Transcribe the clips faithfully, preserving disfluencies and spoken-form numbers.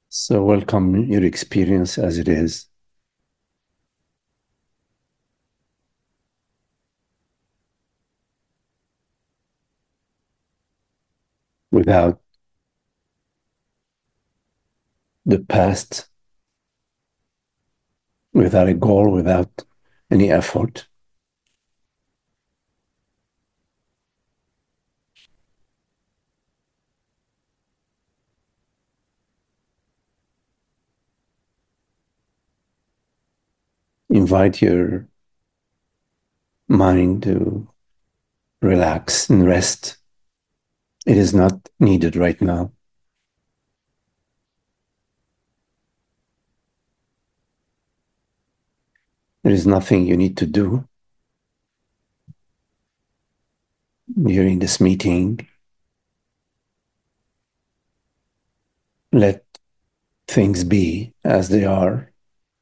So welcome your experience as it is, without the past, without a goal, without any effort. Invite your mind to relax and rest. It is not needed right now. There is nothing you need to do during this meeting. Let things be as they are.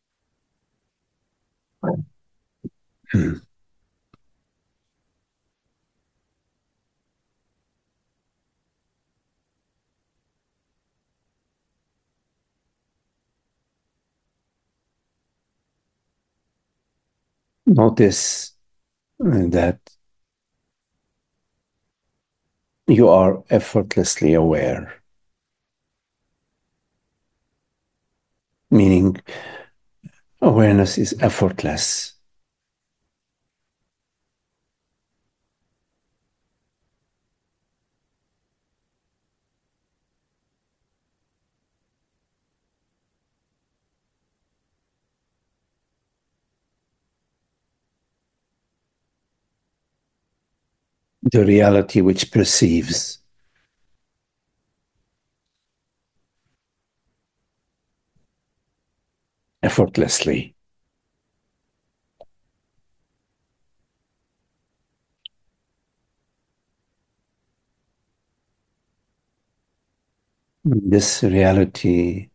Notice uh, that you are effortlessly aware, meaning awareness is effortless. The reality which perceives effortlessly. This reality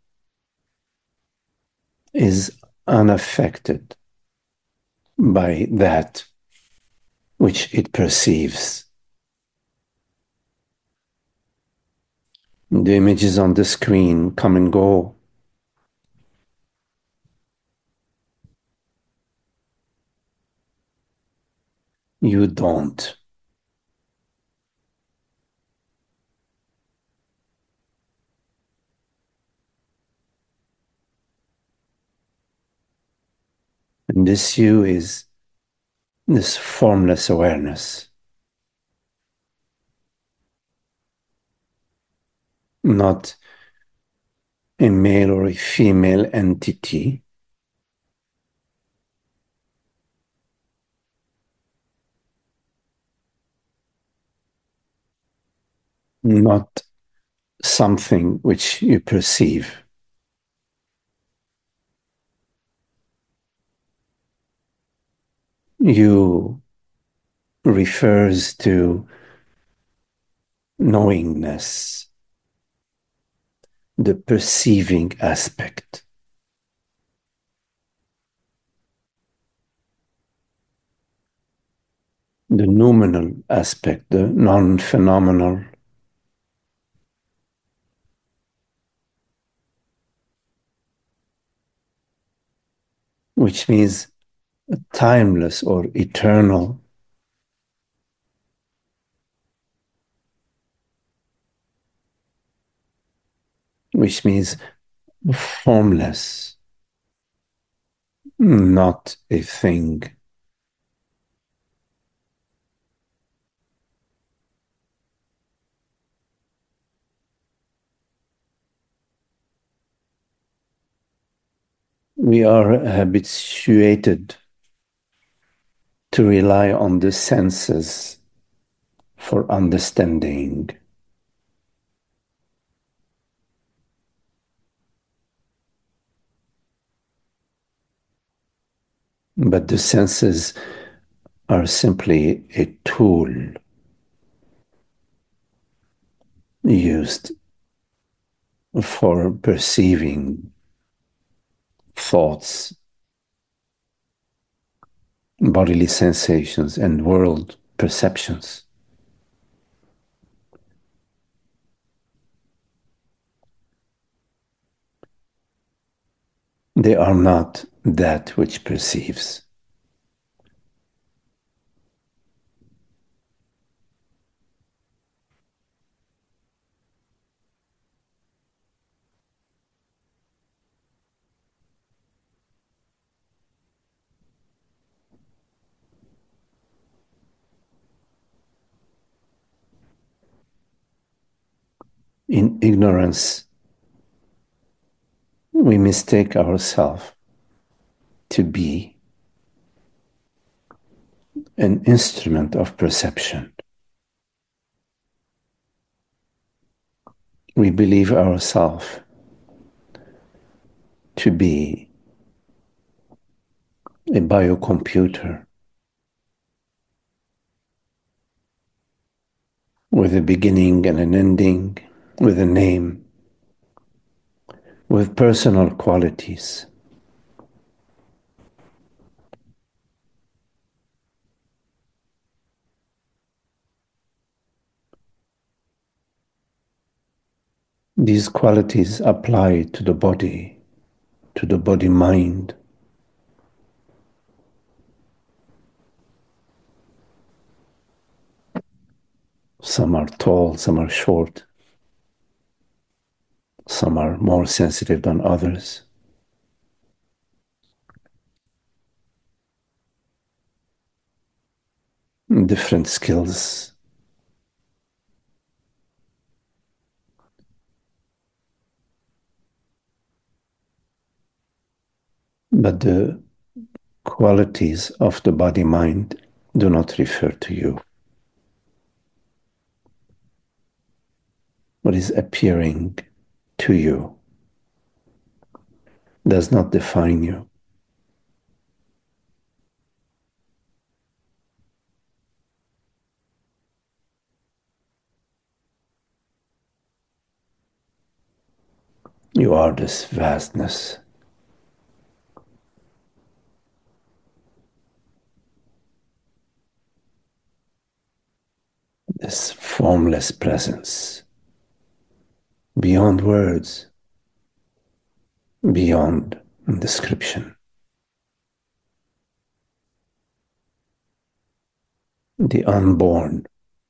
is unaffected by that which it perceives. The images on the screen come and go. You don't. And this you is this formless awareness, not a male or a female entity, not something which you perceive. You refers to knowingness, the perceiving aspect. The noumenal aspect, the non-phenomenal, which means timeless or eternal, which means formless, not a thing. We are habituated to rely on the senses for understanding. But the senses are simply a tool used for perceiving thoughts, bodily sensations, and world perceptions. They are not that which perceives. In ignorance, we mistake ourselves to be an instrument of perception. We believe ourselves to be a biocomputer with a beginning and an ending, with a name, with personal qualities. These qualities apply to the body, to the body-mind. Some are tall, some are short, some are more sensitive than others. Different skills. But the qualities of the body-mind do not refer to you. What is appearing to you does not define you. You are this vastness. This formless presence, beyond words, beyond description. The unborn.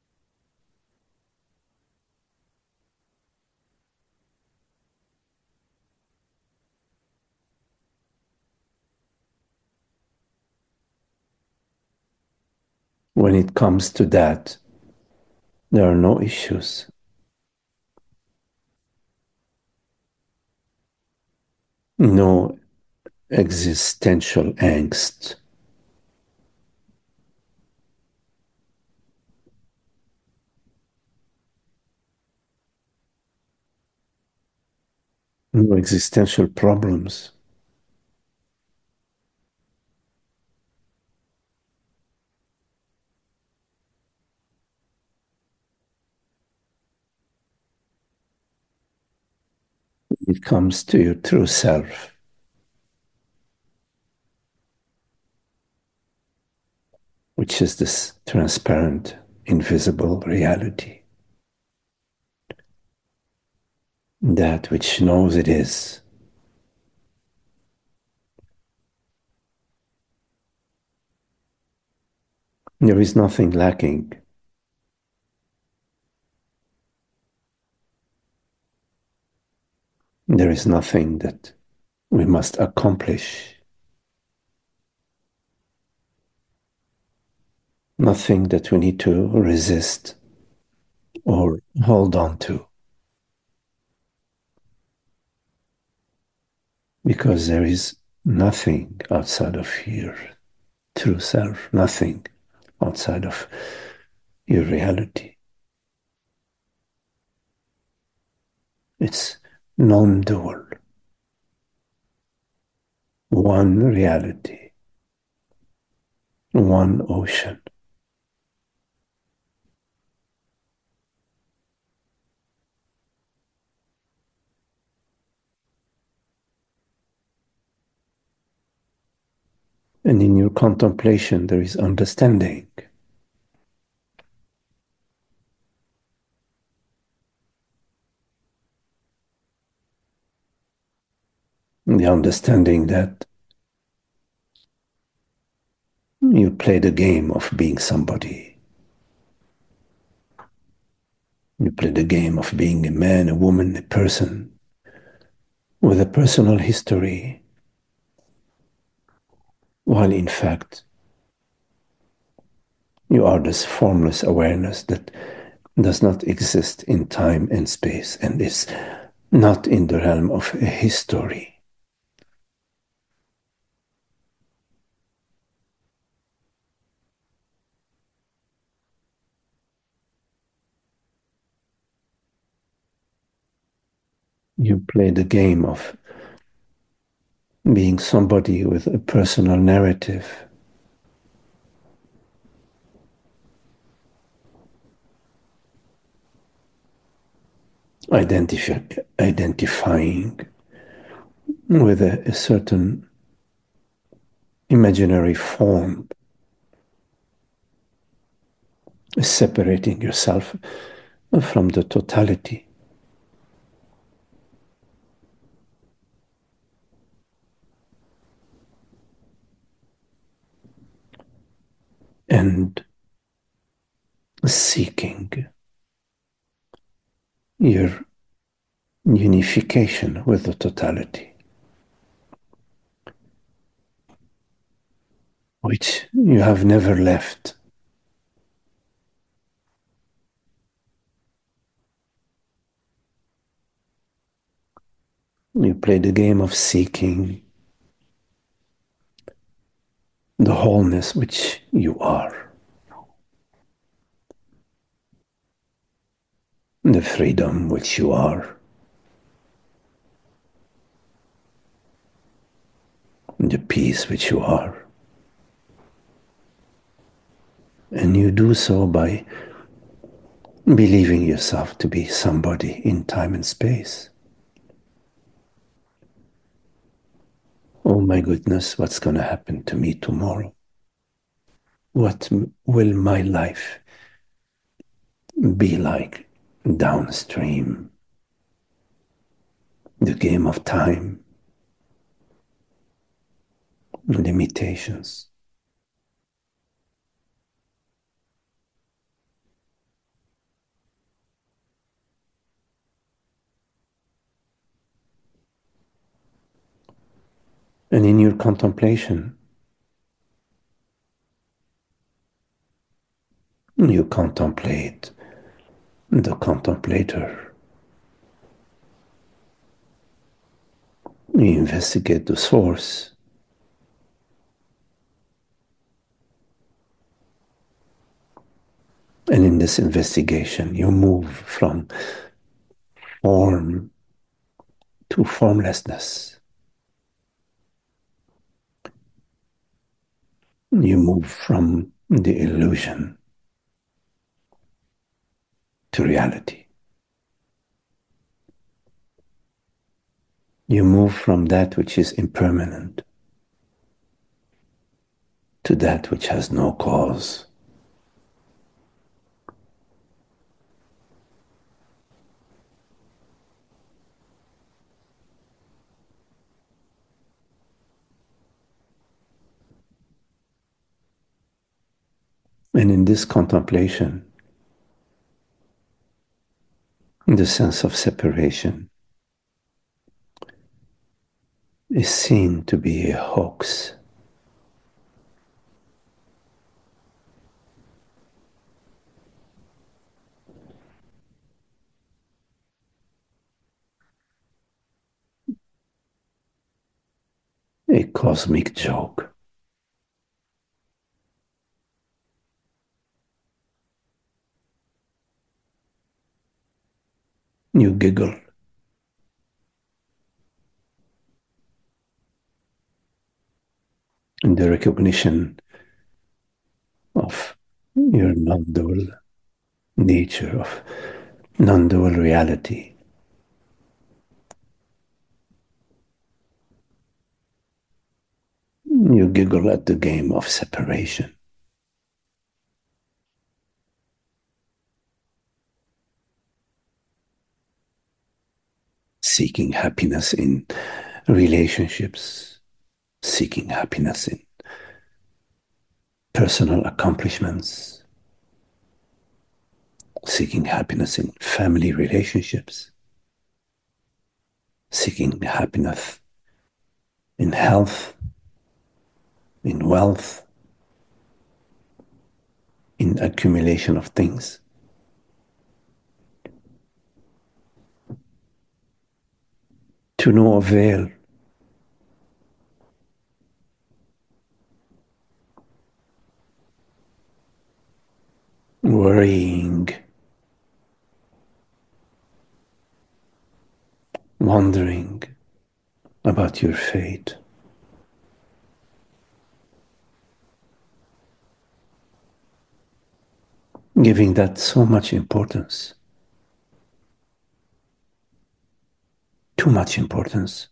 When it comes to that, there are no issues. No existential angst. No existential problems. It comes to your true self. Which is this transparent, invisible reality. That which knows it is. There is nothing lacking. There is nothing that we must accomplish. Nothing that we need to resist or hold on to. Because there is nothing outside of your true self, nothing outside of your reality. It's non-dual. One reality. One ocean. And in your contemplation, there is understanding. The understanding that you play the game of being somebody. You play the game of being a man, a woman, a person with a personal history, while in fact you are this formless awareness that does not exist in time and space and is not in the realm of a history. You play the game of being somebody with a personal narrative, identify, identifying with a, a certain imaginary form, separating yourself from the totality. And seeking your unification with the totality, which you have never left. You play the game of seeking the wholeness which you are, the freedom which you are, the peace which you are. And you do so by believing yourself to be somebody in time and space. Oh my goodness, what's going to happen to me tomorrow? What will my life be like downstream? The game of time, limitations. And in your contemplation, you contemplate the contemplator. You investigate the source. And in this investigation, you move from form to formlessness. You move from the illusion to reality. You move from that which is impermanent to that which has no cause. And in this contemplation, the sense of separation is seen to be a hoax. A cosmic joke. You giggle. In the recognition of your non-dual nature, of non-dual reality. You giggle at the game of separation. Seeking happiness in relationships, seeking happiness in personal accomplishments, seeking happiness in family relationships, seeking happiness in health, in wealth, in accumulation of things. To no avail. Worrying, wondering about your fate, giving that so much importance, too much importance,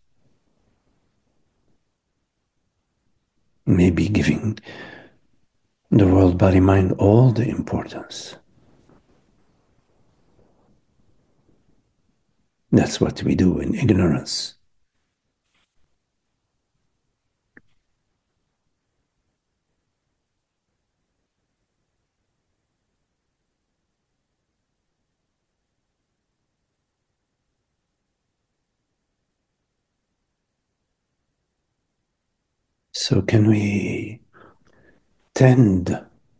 maybe giving the world, body, mind all the importance. That's what we do in ignorance. So, can we tend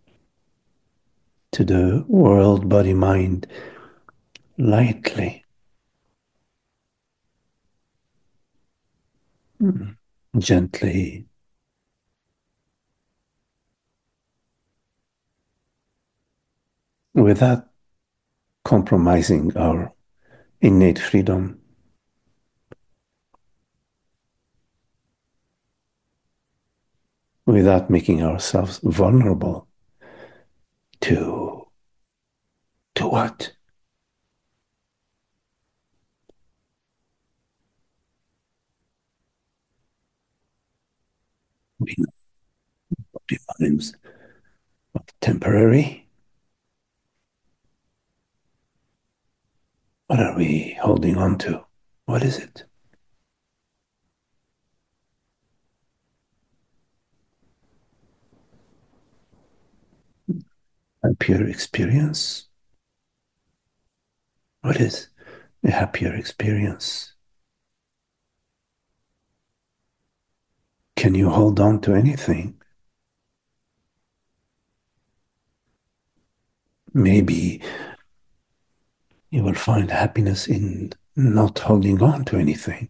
to the world, body, mind lightly, gently, without compromising our innate freedom, without making ourselves vulnerable to to what? We know body minds are temporary. What are we holding on to? What is it? A pure experience? What is a happier experience? Can you hold on to anything? Maybe you will find happiness in not holding on to anything.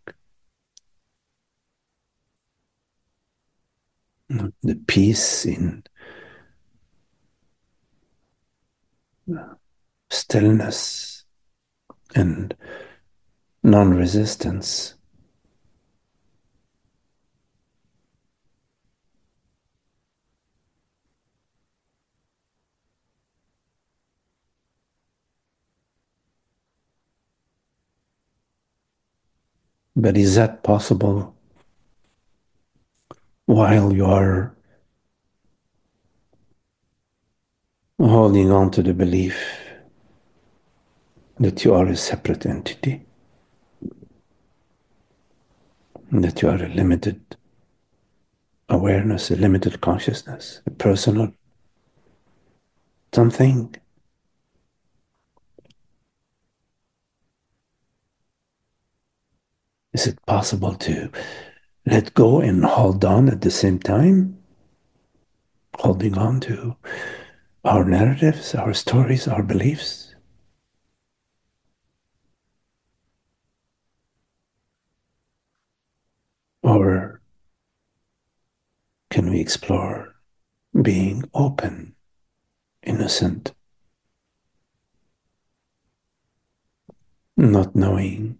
The peace in stillness and non resistance. But is that possible while you are holding on to the belief that you are a separate entity, that you are a limited awareness, a limited consciousness, a personal something? Is it possible to let go and hold on at the same time? Holding on to our narratives, our stories, our beliefs? Or can we explore being open, innocent, not knowing,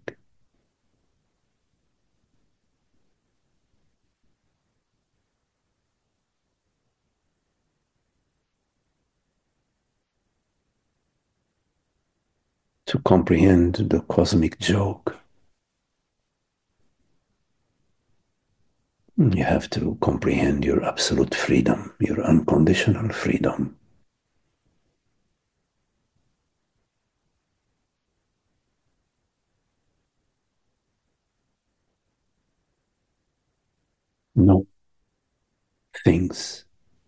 to comprehend the cosmic joke? You have to comprehend your absolute freedom, your unconditional freedom. No things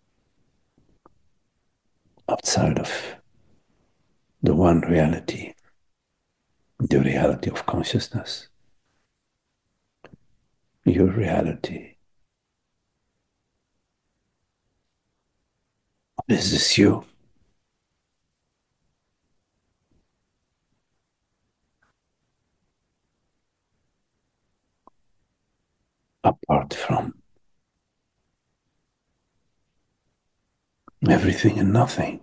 outside of the one reality, the reality of consciousness, your reality. This is you, apart from everything and nothing.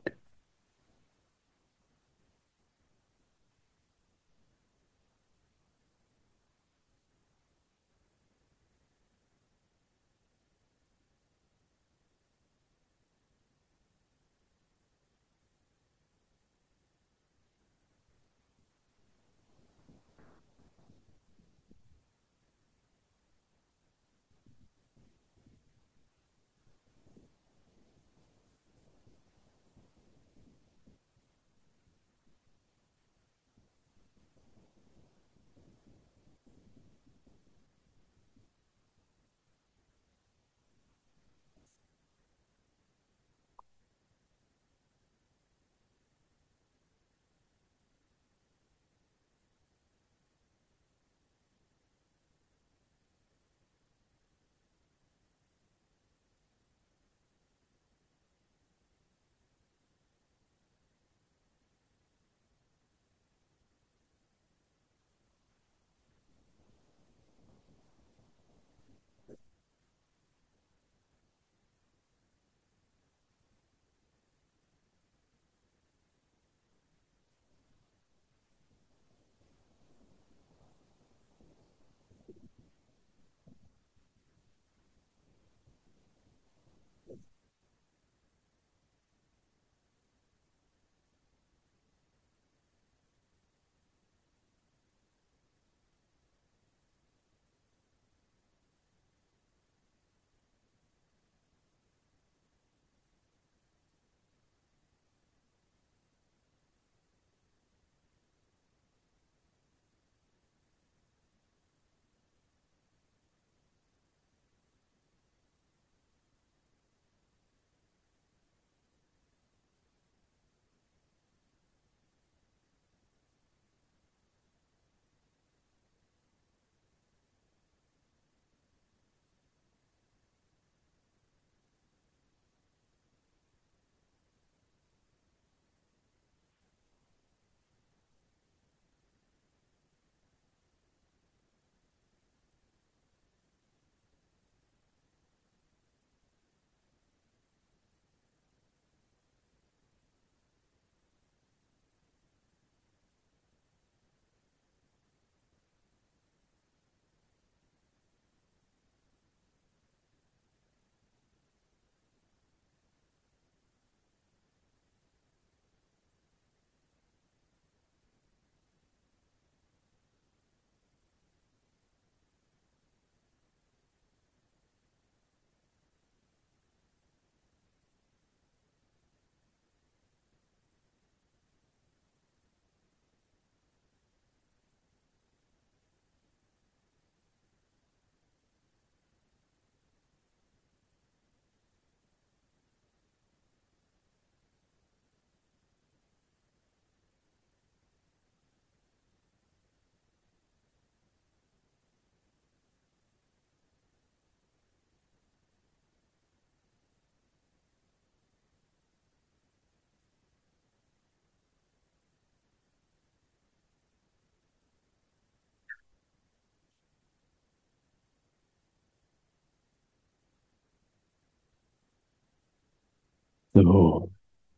So,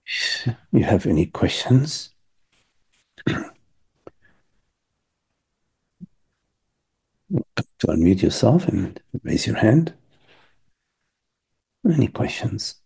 you have any questions? To unmute yourself and raise your hand. Any questions?